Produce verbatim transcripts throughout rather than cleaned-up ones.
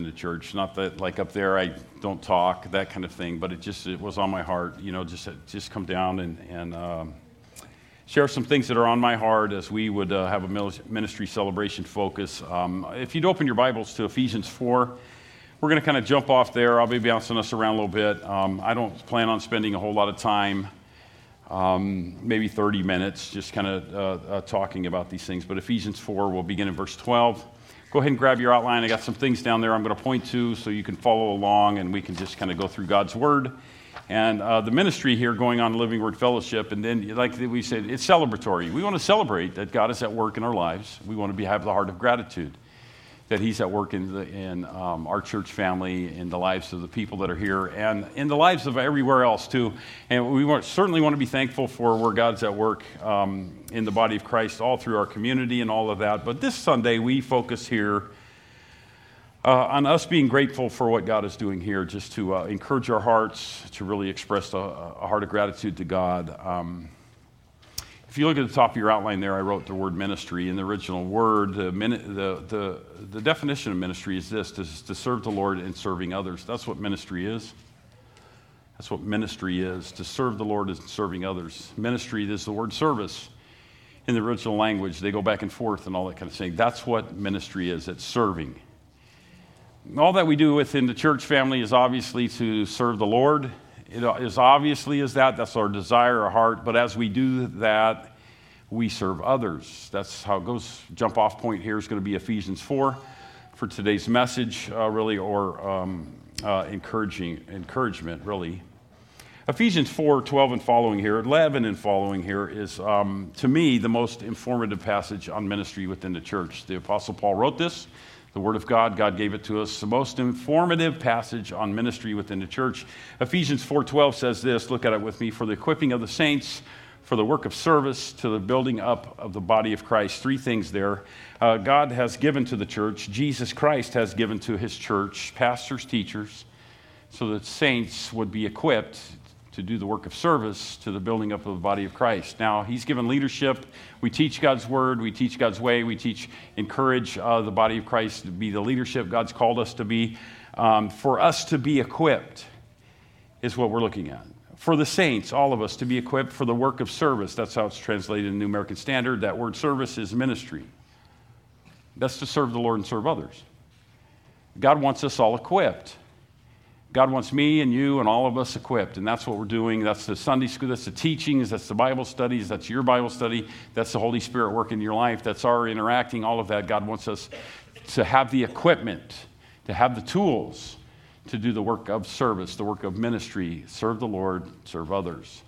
the church. Not that like up there I don't talk, that kind of thing, but it just it was on my heart, you know, just just come down and, and um, share some things that are on my heart as we would uh, have a ministry celebration focus. Um, if you'd open your Bibles to Ephesians four, we're going to kind of jump off there. I'll be bouncing us around a little bit. Um, I don't plan on spending a whole lot of time, um, maybe thirty minutes, just kind of uh, uh, talking about these things. But Ephesians four, we'll begin in verse twelve. Go ahead and grab your outline. I got some things down there I'm going to point to so you can follow along and we can just kind of go through God's Word. And uh, the ministry here going on Living Word Fellowship, and then like we said, it's celebratory. We want to celebrate that God is at work in our lives. We want to be, have the heart of gratitude that He's at work in, the, in um, our church family, in the lives of the people that are here, and in the lives of everywhere else too. And we want, certainly want to be thankful for where God's at work um, in the body of Christ, all through our community and all of that. But this Sunday, we focus here uh, on us being grateful for what God is doing here, just to uh, encourage our hearts, to really express a, a heart of gratitude to God. Um, If you look at the top of your outline there, I wrote the word ministry. In the original word, the, the, the, the definition of ministry is this, to, to serve the Lord and serving others. That's what ministry is. That's what ministry is, to serve the Lord and serving others. Ministry is the word service. In the original language, they go back and forth and all that kind of thing. That's what ministry is, it's serving. All that we do within the church family is obviously to serve the Lord. It is obviously is that. That's our desire, our heart. But as we do that, we serve others. That's how it goes. Jump off point here is going to be Ephesians four for today's message, uh, really, or um, uh, encouraging encouragement, really. Ephesians four, twelve and following here, eleven and following here is, um, to me, the most informative passage on ministry within the church. The Apostle Paul wrote this. The Word of God, God gave it to us. The most informative passage on ministry within the church. Ephesians four twelve says this, look at it with me, for the equipping of the saints, for the work of service, to the building up of the body of Christ. Three things there. Uh, God has given to the church, Jesus Christ has given to His church, pastors, teachers, so that saints would be equipped to do the work of service to the building up of the body of Christ. Now, He's given leadership. We teach God's Word. We teach God's way. We teach, encourage uh, the body of Christ to be the leadership God's called us to be. Um, for us to be equipped is what we're looking at. For the saints, all of us, to be equipped for the work of service. That's how it's translated in the New American Standard. That word service is ministry. That's to serve the Lord and serve others. God wants us all equipped. God wants me and you and all of us equipped, and that's what we're doing. That's the Sunday school, that's the teachings, that's the Bible studies, that's your Bible study, that's the Holy Spirit working in your life, that's our interacting, all of that. God wants us to have the equipment, to have the tools to do the work of service, the work of ministry, serve the Lord, serve others.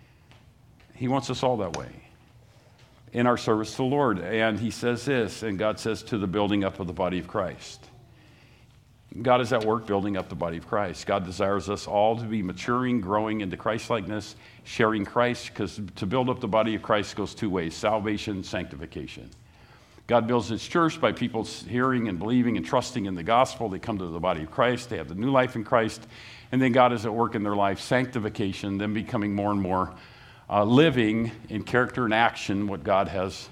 He wants us all that way in our service to the Lord. And He says this, and God says, to the building up of the body of Christ. God is at work building up the body of Christ. God desires us all to be maturing, growing into Christ-likeness, sharing Christ, because to build up the body of Christ goes two ways, salvation, sanctification. God builds His church by people hearing and believing and trusting in the gospel. They come to the body of Christ. They have the new life in Christ. And then God is at work in their life, sanctification, them becoming more and more uh, living in character and action what God has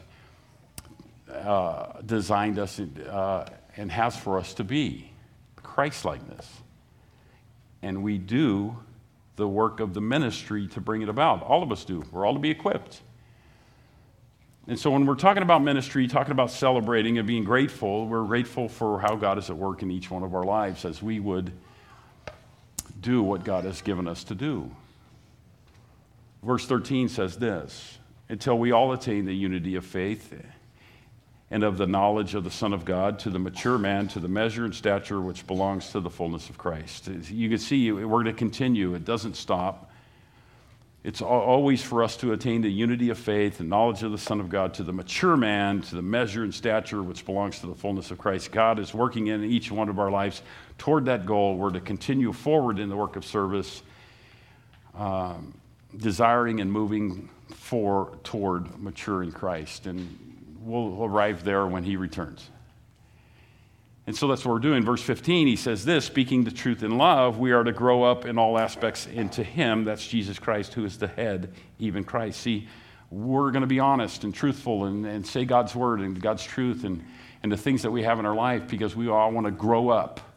uh, designed us uh, and has for us to be. Christ-likeness. And we do the work of the ministry to bring it about. All of us do. We're all to be equipped. And so when we're talking about ministry, talking about celebrating and being grateful, we're grateful for how God is at work in each one of our lives as we would do what God has given us to do. Verse thirteen says this, until we all attain the unity of faith and of the knowledge of the Son of God, to the mature man, to the measure and stature which belongs to the fullness of Christ. You can see we're going to continue. It doesn't stop. It's always for us to attain the unity of faith and knowledge of the Son of God, to the mature man, to the measure and stature which belongs to the fullness of Christ. God is working in each one of our lives toward that goal. We're to continue forward in the work of service, um, desiring and moving for toward maturing Christ. And we'll arrive there when He returns. And so that's what we're doing. Verse fifteen, he says this, speaking the truth in love, we are to grow up in all aspects into Him, that's Jesus Christ, who is the head, even Christ. See, we're going to be honest and truthful and, and say God's word and God's truth and, and the things that we have in our life because we all want to grow up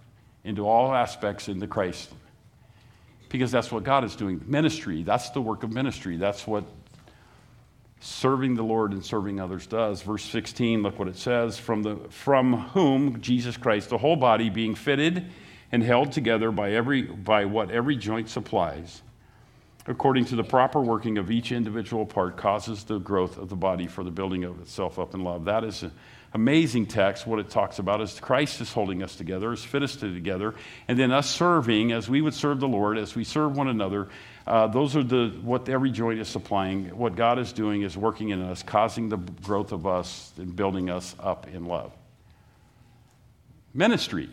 into all aspects into Christ. Because that's what God is doing. Ministry, that's the work of ministry. That's what serving the Lord and serving others does. Verse sixteen, look what it says. From, the, from whom, Jesus Christ, the whole body being fitted and held together by, every, by what every joint supplies, according to the proper working of each individual part, causes the growth of the body for the building of itself up in love. That is an amazing text. What it talks about is Christ is holding us together, is fit us together, and then us serving as we would serve the Lord, as we serve one another. Uh, those are the what every joint is supplying. What God is doing is working in us, causing the growth of us and building us up in love. Ministry.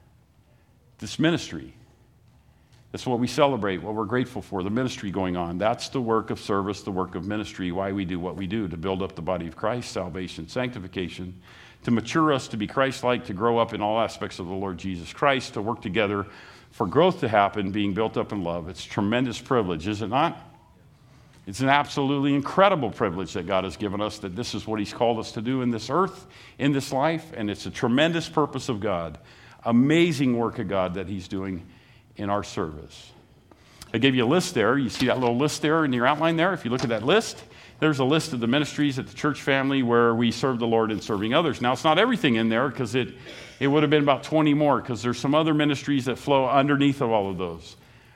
This ministry. That's what we celebrate, what we're grateful for, the ministry going on. That's the work of service, the work of ministry, why we do what we do, to build up the body of Christ, salvation, sanctification, to mature us, to be Christ-like, to grow up in all aspects of the Lord Jesus Christ, to work together for growth to happen, being built up in love. It's a tremendous privilege, is it not? It's an absolutely incredible privilege that God has given us, that this is what he's called us to do in this earth, in this life, and it's a tremendous purpose of God. Amazing work of God that he's doing in our service. I gave you a list there. You see that little list there in your outline there? If you look at that list, there's a list of the ministries at the church family where we serve the Lord in serving others. Now, it's not everything in there, because it, it would have been about twenty more, because there's some other ministries that flow underneath of all of those.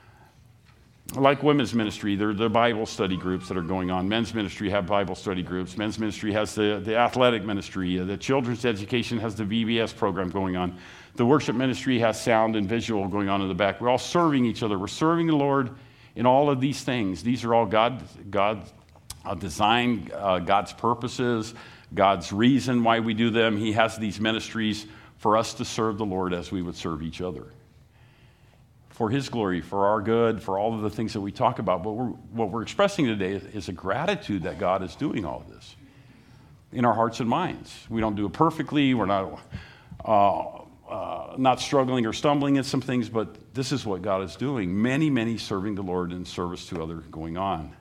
Like women's ministry, there are the Bible study groups that are going on. Men's ministry have Bible study groups. Men's ministry has the, the athletic ministry. The children's education has the V B S program going on. The worship ministry has sound and visual going on in the back. We're all serving each other. We're serving the Lord in all of these things. These are all God, God uh, design, uh, God's purposes, God's reason why we do them. He has these ministries for us to serve the Lord as we would serve each other. For his glory, for our good, for all of the things that we talk about. But we're, what we're expressing today is, is a gratitude that God is doing all of this in our hearts and minds. We don't do it perfectly. We're not... Uh, Uh, not struggling or stumbling in some things, but this is what God is doing. Many, many serving the Lord in service to others going on.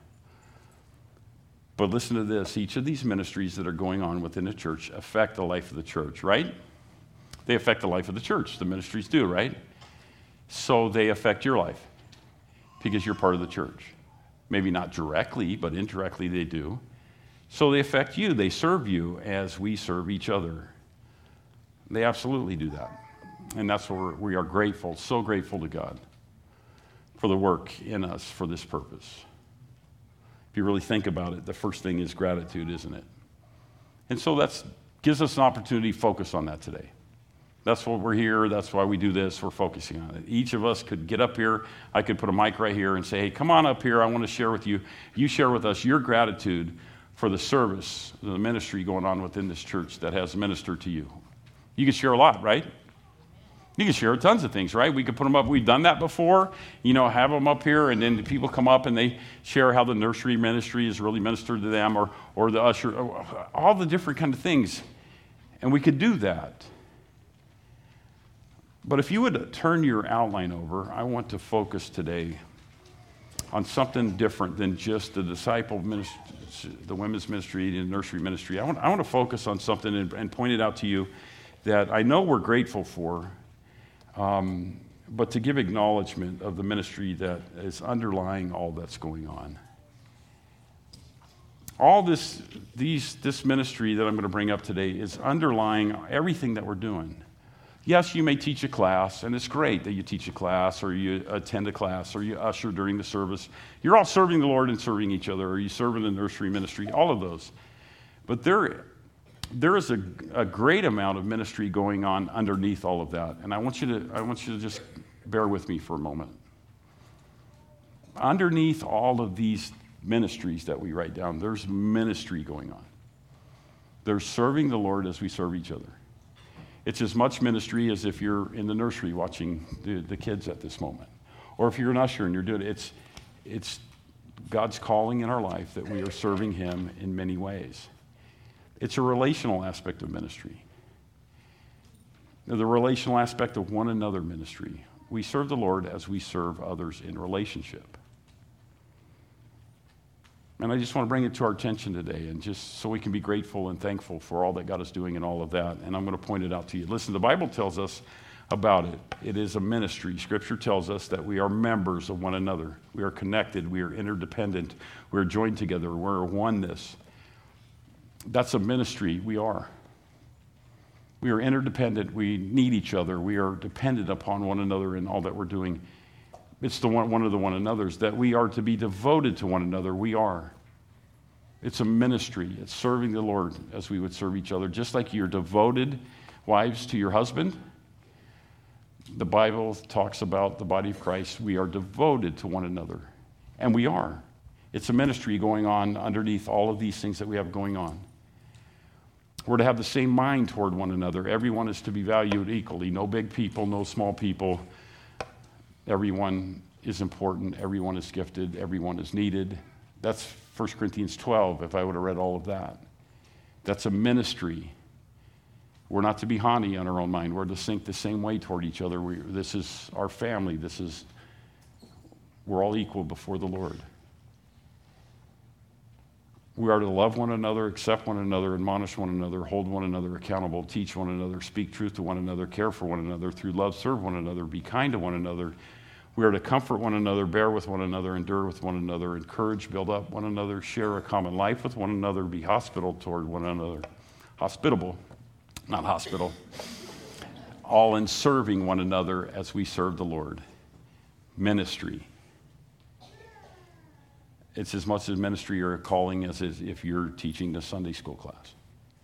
But listen to this. Each of these ministries that are going on within the church affect the life of the church, right? They affect the life of the church. The ministries do, right? So they affect your life because you're part of the church. Maybe not directly, but indirectly they do. So they affect you. They serve you as we serve each other. They absolutely do that. And that's what we're, we are grateful, so grateful to God for the work in us for this purpose. If you really think about it, the first thing is gratitude, isn't it? And so that gives us an opportunity to focus on that today. That's what we're here. That's why we do this. We're focusing on it. Each of us could get up here. I could put a mic right here and say, hey, come on up here. I want to share with you. You share with us your gratitude for the service, the ministry going on within this church that has ministered to you. You can share a lot, right? You can share tons of things, right? We could put them up. We've done that before, you know, have them up here, and then the people come up and they share how the nursery ministry has really ministered to them, or, or the usher, all the different kind of things. And we could do that. But if you would turn your outline over, I want to focus today on something different than just the disciple ministry, the women's ministry, the nursery ministry. I want, I want to focus on something and, and point it out to you that I know we're grateful for, um, but to give acknowledgement of the ministry that is underlying all that's going on. All this, these, this ministry that I'm going to bring up today is underlying everything that we're doing. Yes, you may teach a class, and it's great that you teach a class, or you attend a class, or you usher during the service. You're all serving the Lord and serving each other, or you serve in the nursery ministry, all of those. But there There is a, a great amount of ministry going on underneath all of that. And I want you to I want you to just bear with me for a moment. Underneath all of these ministries that we write down, there's ministry going on. There's serving the Lord as we serve each other. It's as much ministry as if you're in the nursery watching the, the kids at this moment. Or if you're an usher and you're doing it, it's, it's God's calling in our life that we are serving him in many ways. It's a relational aspect of ministry. The relational aspect of one another ministry. We serve the Lord as we serve others in relationship. And I just want to bring it to our attention today, and just so we can be grateful and thankful for all that God is doing and all of that. And I'm going to point it out to you. Listen, the Bible tells us about it. It is a ministry. Scripture tells us that we are members of one another. We are connected. We are interdependent. We are joined together. We're a oneness. That's a ministry. We are. We are interdependent. We need each other. We are dependent upon one another in all that we're doing. It's the one, one of the one another's that we are to be devoted to one another. We are. It's a ministry. It's serving the Lord as we would serve each other. Just like you're devoted, wives, to your husband, the Bible talks about the body of Christ. We are devoted to one another. And we are. It's a ministry going on underneath all of these things that we have going on. We're to have the same mind toward one another. Everyone is to be valued equally. No big people, no small people. Everyone is important. Everyone is gifted. Everyone is needed. That's First Corinthians twelve, if I would have read all of that. That's a ministry. We're not to be haughty on our own mind. We're to think the same way toward each other. We, this is our family. This is, we're all equal before the Lord. We are to love one another, accept one another, admonish one another, hold one another accountable, teach one another, speak truth to one another, care for one another, through love serve one another, be kind to one another. We are to comfort one another, bear with one another, endure with one another, encourage, build up one another, share a common life with one another, be hospitable toward one another. Hospitable, not hospital. All in serving one another as we serve the Lord. Ministry. It's as much as ministry or a calling as if you're teaching the Sunday school class.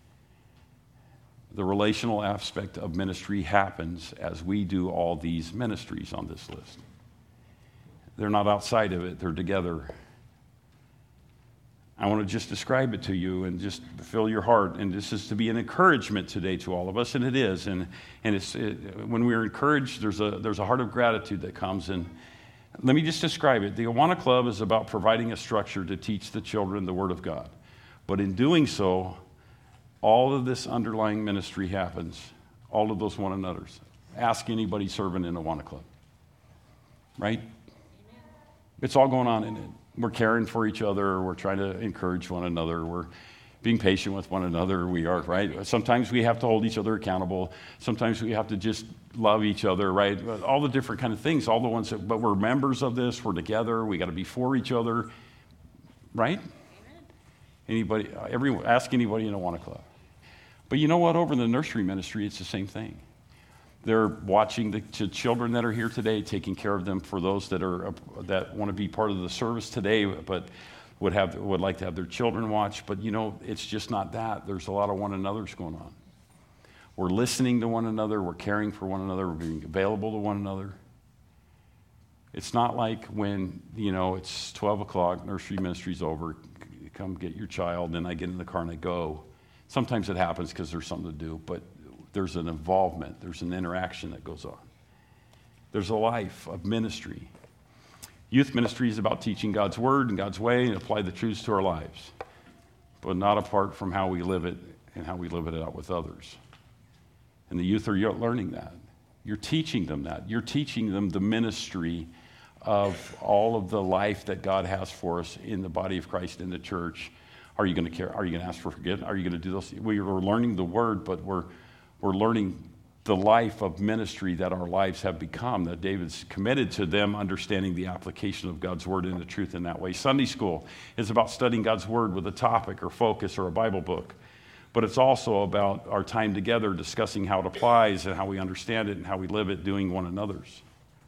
The relational aspect of ministry happens as we do all these ministries on this list. They're not outside of it, they're together. I want to just describe it to you and just fill your heart. And this is to be an encouragement today to all of us, and it is. And and it's it, when we're encouraged, there's a there's a heart of gratitude that comes. And let me just describe it. The Awana Club is about providing a structure to teach the children the Word of God. But in doing so, all of this underlying ministry happens. All of those one another's. Ask anybody serving in Awana Club. Right? It's all going on in it. We're caring for each other. We're trying to encourage one another. We're being patient with one another. We are, right? Sometimes we have to hold each other accountable. Sometimes we have to just love each other, right? All the different kind of things, all the ones that, but we're members of this. We're together. We got to be for each other, right? Amen. Anybody, everyone, ask anybody in Awana Club. But you know what? Over in the nursery ministry, it's the same thing. They're watching the children that are here today, taking care of them for those that are that want to be part of the service today, but would have would like to have their children watch. But you know, it's just not that. There's a lot of one another's going on. We're listening to one another. We're caring for one another. We're being available to one another. It's not like when, you know, it's twelve o'clock, nursery ministry's over, come get your child, then I get in the car and I go. Sometimes it happens because there's something to do, but there's an involvement, there's an interaction that goes on. There's a life of ministry. Youth ministry is about teaching God's word and God's way and apply the truths to our lives, but not apart from how we live it and how we live it out with others. And the youth are learning that. You're teaching them that. You're teaching them the ministry of all of the life that God has for us in the body of Christ in the church. Are you going to care? Are you going to ask for forgiveness? Are you going to do those? We are learning the word, but we're we're learning the life of ministry that our lives have become, that David's committed to them understanding the application of God's word and the truth in that way. Sunday school is about studying God's word with a topic or focus or a Bible book. But it's also about our time together discussing how it applies and how we understand it and how we live it, doing one another's.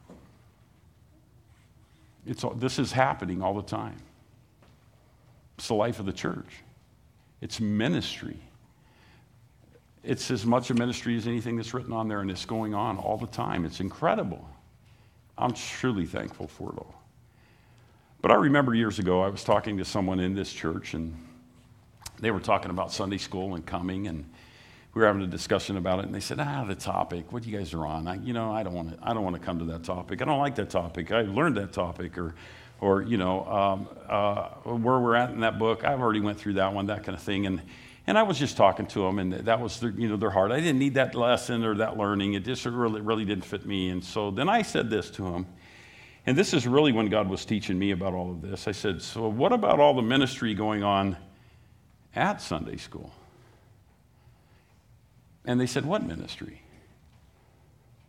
It's, this is happening all the time. It's the life of the church. It's ministry. It's as much a ministry as anything that's written on there, and it's going on all the time. It's incredible. I'm truly thankful for it all. But I remember years ago, I was talking to someone in this church, and they were talking about Sunday school and coming, and we were having a discussion about it, and they said, ah, the topic, what you guys are on, I, you know, I don't want to I don't want to come to that topic. I don't like that topic. I learned that topic, or, or you know, um, uh, where we're at in that book, I've already went through that one, that kind of thing, and And I was just talking to them, and that was their, you know, their heart. I didn't need that lesson or that learning. It just really, really didn't fit me. And so then I said this to them, and this is really when God was teaching me about all of this. I said, so what about all the ministry going on at Sunday school? And they said, what ministry?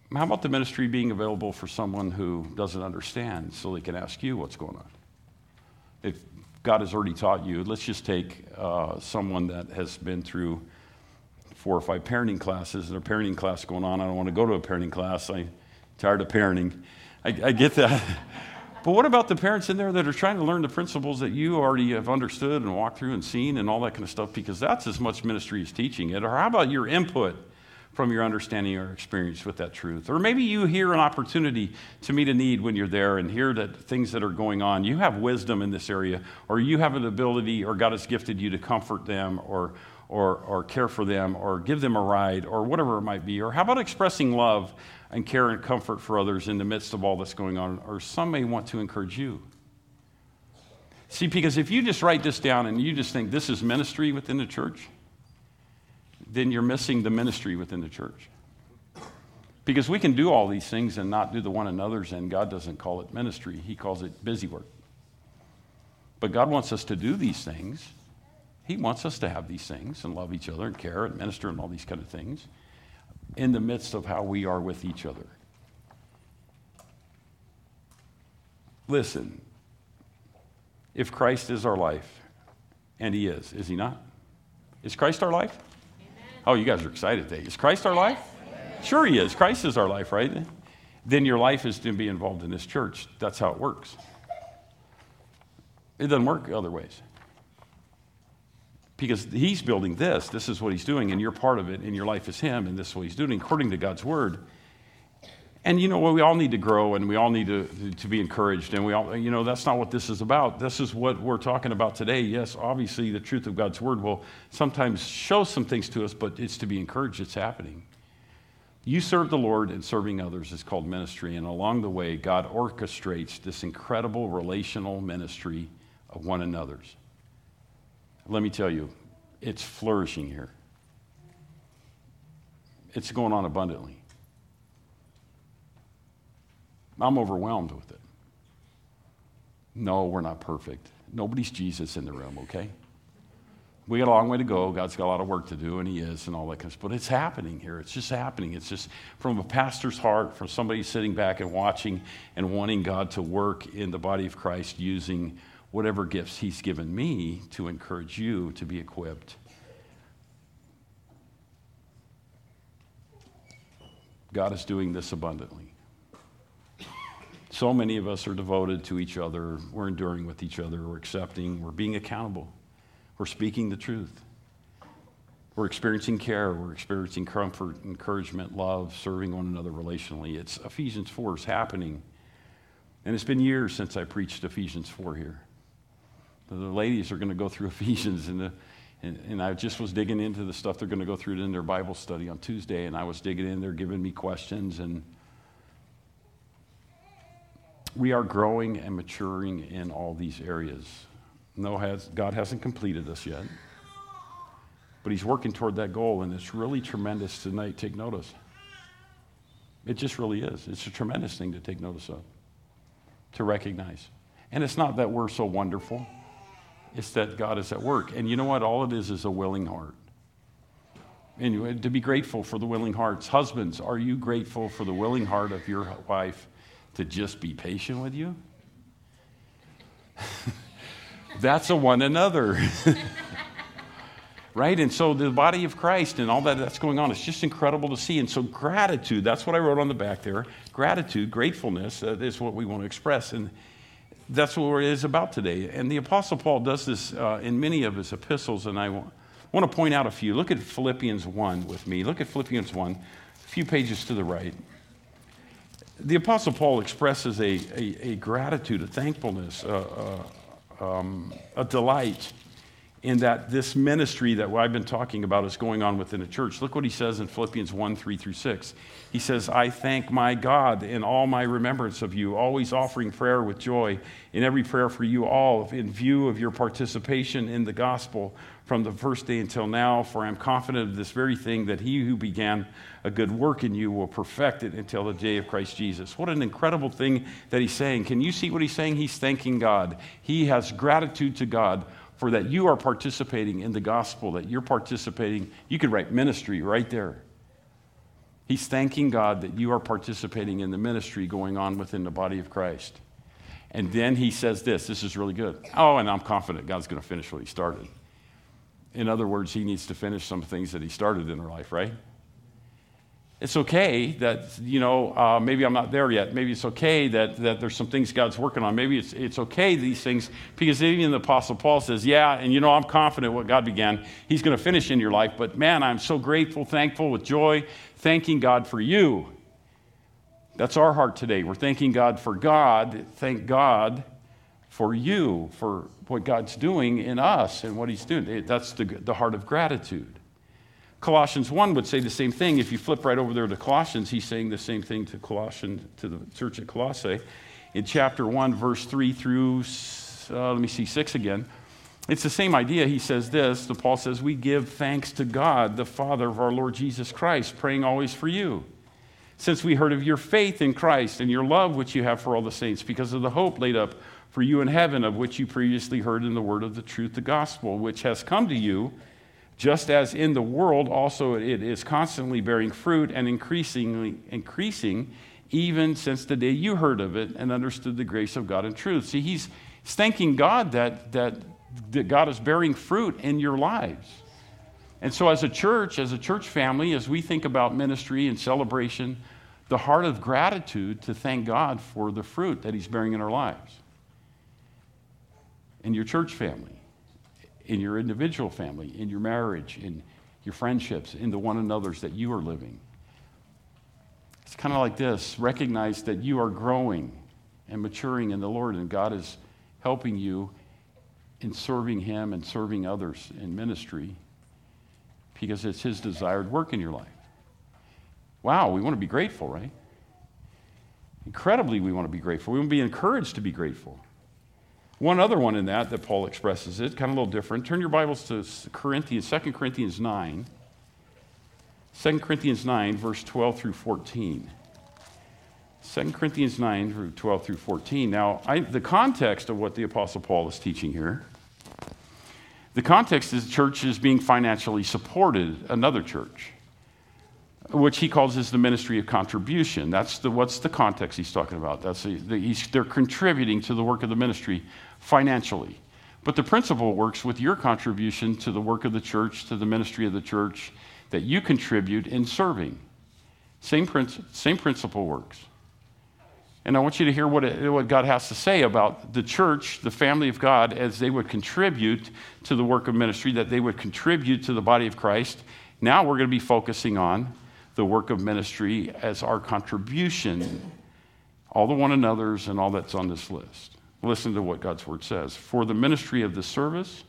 How about the ministry being available for someone who doesn't understand so they can ask you what's going on? If God has already taught you, let's just take uh, someone that has been through four or five parenting classes, and a parenting class going on. I don't want to go to a parenting class. I'm tired of parenting. I, I get that. But what about the parents in there that are trying to learn the principles that you already have understood and walked through and seen and all that kind of stuff? Because that's as much ministry as teaching it. Or how about your input from your understanding or experience with that truth? Or maybe you hear an opportunity to meet a need when you're there and hear that things that are going on. You have wisdom in this area, or you have an ability, or God has gifted you to comfort them or or or care for them or give them a ride or whatever it might be. Or how about expressing love and care and comfort for others in the midst of all that's going on? Or some may want to encourage you. See, because if you just write this down and you just think this is ministry within the church, then you're missing the ministry within the church. Because we can do all these things and not do the one another's, and God doesn't call it ministry. He calls it busy work. But God wants us to do these things. He wants us to have these things and love each other and care and minister and all these kind of things in the midst of how we are with each other. Listen, if Christ is our life, and he is, is he not? Is Christ our life? Oh, you guys are excited today. Is Christ our life? Sure he is. Christ is our life, right? Then your life is to be involved in this church. That's how it works. It doesn't work other ways. Because he's building this. This is what he's doing, and you're part of it, and your life is him, and this is what he's doing according to God's word. And you know what? We all need to grow, and we all need to, to be encouraged, and we all, you know, that's not what this is about. This is what we're talking about today. Yes, obviously the truth of God's word will sometimes show some things to us, but it's to be encouraged. It's happening. You serve the Lord, and serving others is called ministry, and along the way, God orchestrates this incredible relational ministry of one another's. Let me tell you, it's flourishing here. It's going on abundantly. I'm overwhelmed with it. No, we're not perfect. Nobody's Jesus in the room, okay? We got a long way to go. God's got a lot of work to do, and he is, and all that kind of stuff. But it's happening here. It's just happening. It's just from a pastor's heart, from somebody sitting back and watching and wanting God to work in the body of Christ using whatever gifts he's given me to encourage you to be equipped. God is doing this abundantly. So many of us are devoted to each other. We're enduring with each other. We're accepting. We're being accountable. We're speaking the truth. We're experiencing care. We're experiencing comfort, encouragement, love, serving one another relationally. It's Ephesians four is happening. And it's been years since I preached Ephesians four here. The ladies are going to go through Ephesians, and, the, and, and I just was digging into the stuff they're going to go through in their Bible study on Tuesday, and I was digging in. They're giving me questions, and we are growing and maturing in all these areas. No, has, God hasn't completed us yet, but he's working toward that goal, and it's really tremendous tonight. Take notice. It just really is. It's a tremendous thing to take notice of, to recognize. And it's not that we're so wonderful. It's that God is at work. And you know what? All it is is a willing heart. And to be grateful for the willing hearts. Husbands, are you grateful for the willing heart of your wife to just be patient with you? That's a one another. Right? And so the body of Christ and all that that's going on, it's just incredible to see. And so gratitude, that's what I wrote on the back there. Gratitude, gratefulness, uh, is what we want to express. And that's what it is about today. And the Apostle Paul does this uh, in many of his epistles, and I want, want to point out a few. Look at Philippians one with me. Look at Philippians one, a few pages to the right. The Apostle Paul expresses a, a, a gratitude, a thankfulness, uh, uh, um, a delight in that this ministry that I've been talking about is going on within the church. Look what he says in Philippians one, three through six. He says, I thank my God in all my remembrance of you, always offering prayer with joy in every prayer for you all, in view of your participation in the gospel from the first day until now, for I am confident of this very thing, that he who began a good work in you will perfect it until the day of Christ Jesus. What an incredible thing that he's saying. Can you see what he's saying? He's thanking God. He has gratitude to God for that you are participating in the gospel, that you're participating. You could write ministry right there. He's thanking God that you are participating in the ministry going on within the body of Christ. And then he says this, this is really good. Oh, and I'm confident God's going to finish what he started. In other words, he needs to finish some things that he started in our life, right? It's okay that, you know, uh, maybe I'm not there yet. Maybe it's okay that, that there's some things God's working on. Maybe it's it's okay, these things, because even the Apostle Paul says, yeah, and you know, I'm confident what God began, he's going to finish in your life. But man, I'm so grateful, thankful, with joy, thanking God for you. That's our heart today. We're thanking God for God. Thank God for you, for what God's doing in us and what he's doing. That's the, the heart of gratitude. Colossians one would say the same thing. If you flip right over there to Colossians, he's saying the same thing to Colossians, to the church at Colossae. In chapter one, verse three through, uh, let me see, six again. It's the same idea. He says this, the Paul says, we give thanks to God, the Father of our Lord Jesus Christ, praying always for you. Since we heard of your faith in Christ and your love which you have for all the saints, because of the hope laid up for you in heaven, of which you previously heard in the word of the truth, the gospel, which has come to you, just as in the world also it is constantly bearing fruit and increasingly increasing, even since the day you heard of it and understood the grace of God and truth. See, he's thanking God that, that, that God is bearing fruit in your lives. And so as a church, as a church family, as we think about ministry and celebration, the heart of gratitude to thank God for the fruit that he's bearing in our lives. In your church family, in your individual family, in your marriage, in your friendships, in the one another's that you are living. It's kind of like this. Recognize that you are growing and maturing in the Lord, and God is helping you in serving him and serving others in ministry because it's his desired work in your life. Wow, we want to be grateful, right? Incredibly, we want to be grateful. We want to be encouraged to be grateful. One other one in that that Paul expresses it, kind of a little different. Turn your Bibles to Corinthians, Second Corinthians nine. Second Corinthians nine, verse twelve through fourteen. Second Corinthians nine, twelve through fourteen. Now, I, the context of what the Apostle Paul is teaching here, the context is the church is being financially supported, another church, which he calls is the ministry of contribution. That's the what's the context he's talking about. That's the, the, he's, they're contributing to the work of the ministry financially. But the principle works with your contribution to the work of the church, to the ministry of the church, that you contribute in serving. Same, princi- same principle works. And I want you to hear what, it, what God has to say about the church, the family of God, as they would contribute to the work of ministry, that they would contribute to the body of Christ. Now we're going to be focusing on the work of ministry as our contribution, all the one another's and all that's on this list. Listen to what God's word says. For the ministry of the service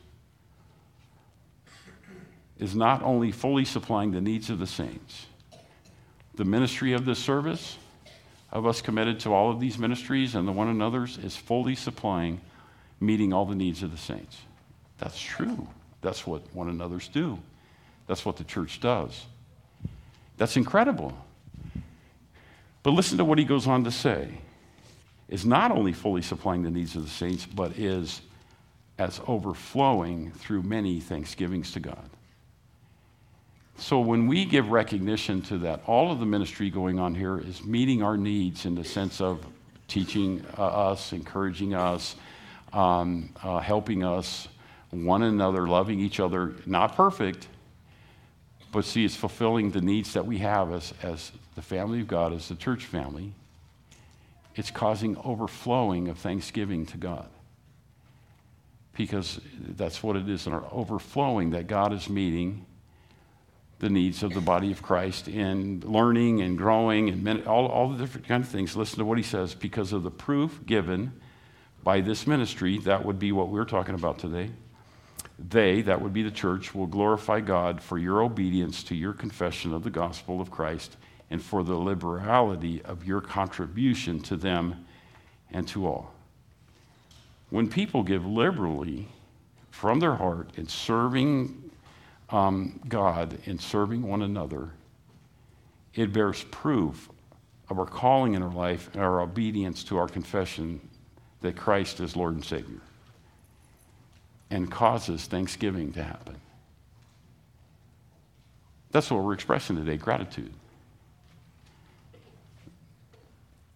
is not only fully supplying the needs of the saints. The ministry of the service of us committed to all of these ministries and the one another's is fully supplying, meeting all the needs of the saints. That's true. That's what one another's do. That's what the church does. That's incredible. But listen to what he goes on to say. Is not only fully supplying the needs of the saints, but is as overflowing through many thanksgivings to God. So when we give recognition to that, all of the ministry going on here is meeting our needs in the sense of teaching uh, us, encouraging us, um, uh, helping us, one another, loving each other, not perfect, but see, it's fulfilling the needs that we have as, as the family of God, as the church family. It's causing overflowing of thanksgiving to God. Because that's what it is, in our overflowing, that God is meeting the needs of the body of Christ in learning and growing and all, all the different kind of things. Listen to what he says. Because of the proof given by this ministry, that would be what we're talking about today. They, that would be the church, will glorify God for your obedience to your confession of the gospel of Christ and for the liberality of your contribution to them and to all. When people give liberally from their heart in serving um, God and serving one another, it bears proof of our calling in our life and our obedience to our confession that Christ is Lord and Savior, and causes thanksgiving to happen. That's what we're expressing today, gratitude.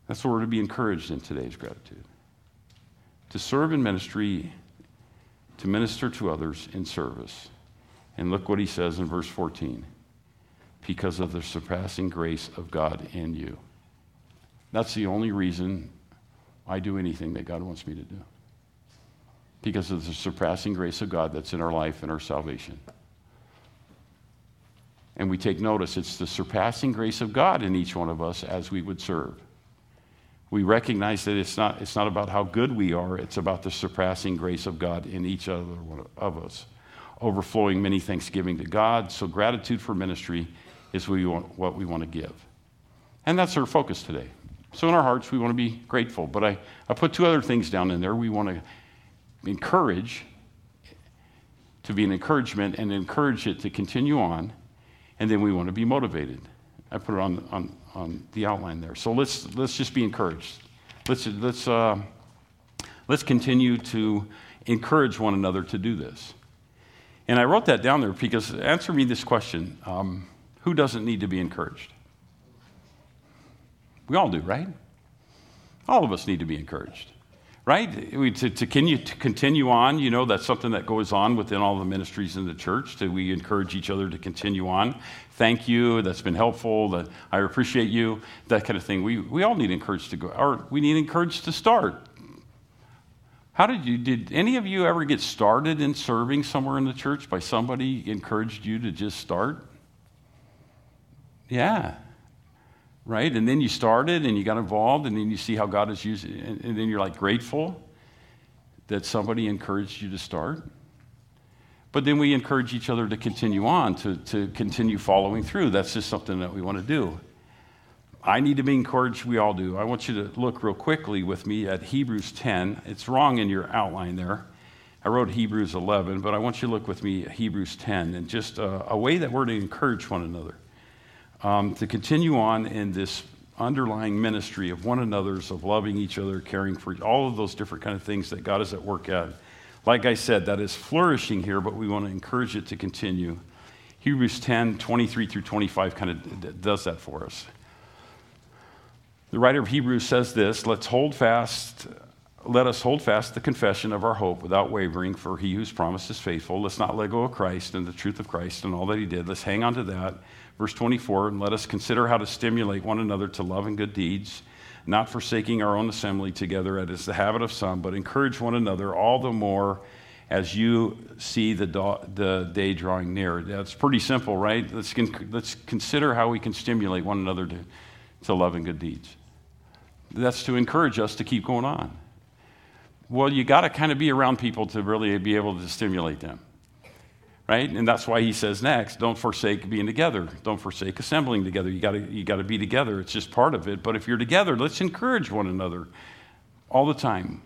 That's what we're to be encouraged in today's gratitude. To serve in ministry, to minister to others in service. And look what he says in verse fourteen. Because of the surpassing grace of God in you. That's the only reason I do anything that God wants me to do. Because of the surpassing grace of God that's in our life and our salvation. And we take notice, it's the surpassing grace of God in each one of us as we would serve. We recognize that it's not, it's not about how good we are, it's about the surpassing grace of God in each other one of us. Overflowing many thanksgiving to God. So gratitude for ministry is what we want, what we want to give. And that's our focus today. So in our hearts, we want to be grateful. But I, I put two other things down in there. We want to encourage, to be an encouragement, and encourage it to continue on. And then we want to be motivated. I put it on, on, on the outline there. So let's let's just be encouraged. Let's let's uh, let's continue to encourage one another to do this. And I wrote that down there because answer me this question: um, who doesn't need to be encouraged? We all do, right? All of us need to be encouraged, right? We, to, to, continue, to continue on, you know, that's something that goes on within all the ministries in the church. That we encourage each other to continue on. Thank you. That's been helpful. That I appreciate you. That kind of thing. We we all need encouraged to go, or we need encouraged to start. How did you? Did any of you ever get started in serving somewhere in the church by somebody encouraged you to just start? Yeah. Right? And then you started and you got involved and then you see how God is using it. And, and then you're like grateful that somebody encouraged you to start. But then we encourage each other to continue on, to, to continue following through. That's just something that we want to do. I need to be encouraged. We all do. I want you to look real quickly with me at Hebrews ten. It's wrong in your outline there. I wrote Hebrews eleven, but I want you to look with me at Hebrews ten and just a, a way that we're to encourage one another. Um, to continue on in this underlying ministry of one another's, of loving each other, caring for all of those different kind of things that God is at work at. Like I said, that is flourishing here, but we want to encourage it to continue. Hebrews ten, twenty-three through twenty-five kind of does that for us. The writer of Hebrews says this: Let's hold fast, let us hold fast the confession of our hope without wavering, for he who's promised is faithful. Let's not let go of Christ and the truth of Christ and all that he did. Let's hang on to that. Verse twenty-four, and let us consider how to stimulate one another to love and good deeds, not forsaking our own assembly together, as is the habit of some, but encourage one another all the more as you see the, do- the day drawing near. That's pretty simple, right? Let's, con- let's consider how we can stimulate one another to, to love and good deeds. That's to encourage us to keep going on. Well, you got to kind of be around people to really be able to stimulate them. Right? And that's why he says next, don't forsake being together. Don't forsake assembling together. You gotta, you gotta be together. It's just part of it. But if you're together, let's encourage one another all the time.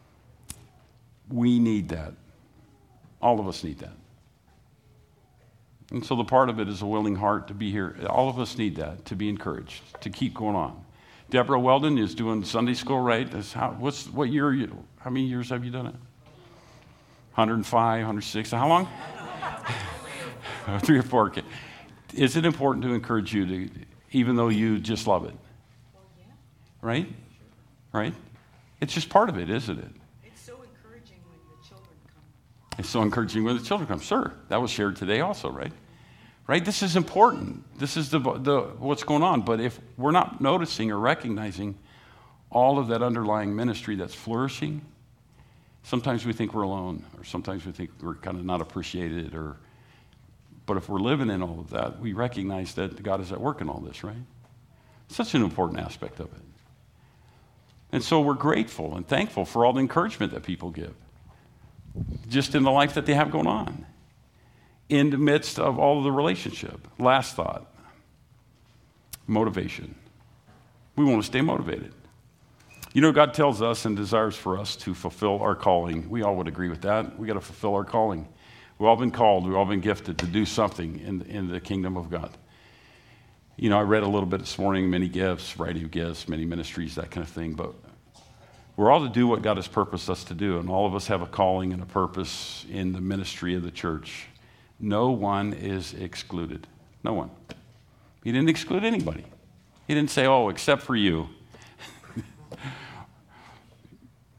We need that. All of us need that. And so the part of it is a willing heart to be here. All of us need that, to be encouraged, to keep going on. Deborah Weldon is doing Sunday school, right? That's how, what's, what year, are you, how many years have you done it? one hundred five, one hundred six, how long? Three or four. Is it important to encourage you to, even though you just love it? Right? Right? It's just part of it, isn't it? It's so encouraging when the children come. It's so encouraging when the children come. Sure. That was shared today also, right? Right? This is important. This is the, the what's going on. But if we're not noticing or recognizing all of that underlying ministry that's flourishing, sometimes we think we're alone, or sometimes we think we're kind of not appreciated, or but if we're living in all of that, we recognize that God is at work in all this, right? It's such an important aspect of it. And so we're grateful and thankful for all the encouragement that people give, just in the life that they have going on, in the midst of all of the relationship. Last thought, motivation. We want to stay motivated. You know, God tells us and desires for us to fulfill our calling. We all would agree with that. We got to fulfill our calling. We've all been called. We've all been gifted to do something in, in the kingdom of God. You know, I read a little bit this morning, many gifts, variety of gifts, many ministries, that kind of thing. But we're all to do what God has purposed us to do. And all of us have a calling and a purpose in the ministry of the church. No one is excluded. No one. He didn't exclude anybody. He didn't say, oh, except for you.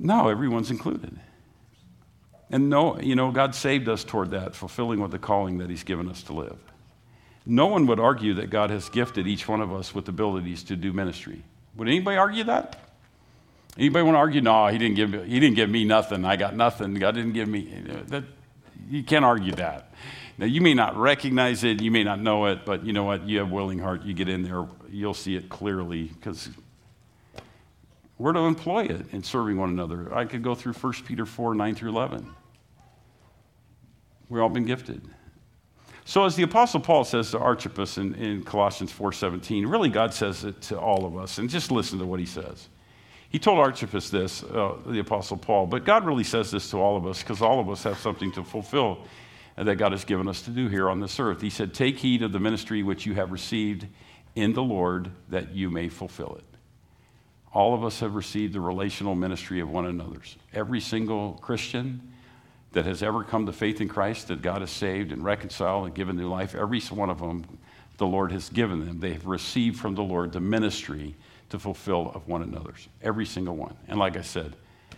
No, everyone's included. And no, you know, God saved us toward that, fulfilling with the calling that he's given us to live. No one would argue that God has gifted each one of us with abilities to do ministry. Would anybody argue that? Anybody want to argue? No, he didn't give me, he didn't give me nothing. I got nothing. God didn't give me that. You can't argue that. Now, you may not recognize it, you may not know it, but you know what? You have a willing heart. You get in there, you'll see it clearly, because we're to employ it in serving one another. I could go through First Peter four, nine through eleven. We've all been gifted. So as the Apostle Paul says to Archippus in, in Colossians four seventeen, really God says it to all of us, and just listen to what he says. He told Archippus this, uh, the Apostle Paul, but God really says this to all of us because all of us have something to fulfill that God has given us to do here on this earth. He said, take heed of the ministry which you have received in the Lord that you may fulfill it. All of us have received the relational ministry of one another's. Every single Christian that has ever come to faith in Christ, that God has saved and reconciled and given new life, every one of them, the Lord has given them. They have received from the Lord the ministry to fulfill of one another's. Every single one. And like I said,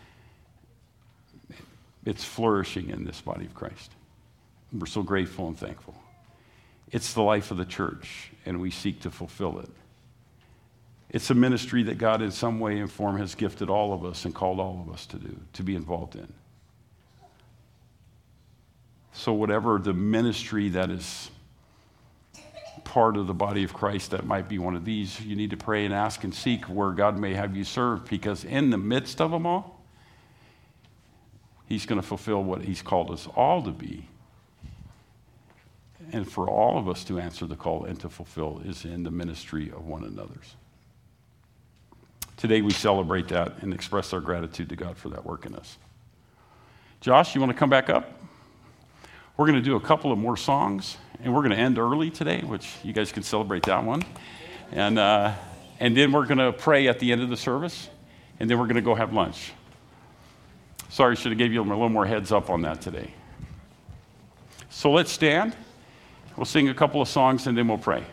it's flourishing in this body of Christ. We're so grateful and thankful. It's the life of the church, and we seek to fulfill it. It's a ministry that God in some way and form has gifted all of us and called all of us to do, to be involved in. So whatever the ministry that is part of the body of Christ that might be one of these, you need to pray and ask and seek where God may have you serve, because in the midst of them all, he's going to fulfill what he's called us all to be. And for all of us to answer the call and to fulfill is in the ministry of one another's. Today we celebrate that and express our gratitude to God for that work in us. Josh, you want to come back up? We're going to do a couple of more songs, and we're going to end early today, which you guys can celebrate that one. And, uh, and then we're going to pray at the end of the service, and then we're going to go have lunch. Sorry, I should have gave you a little more heads up on that today. So let's stand. We'll sing a couple of songs, and then we'll pray.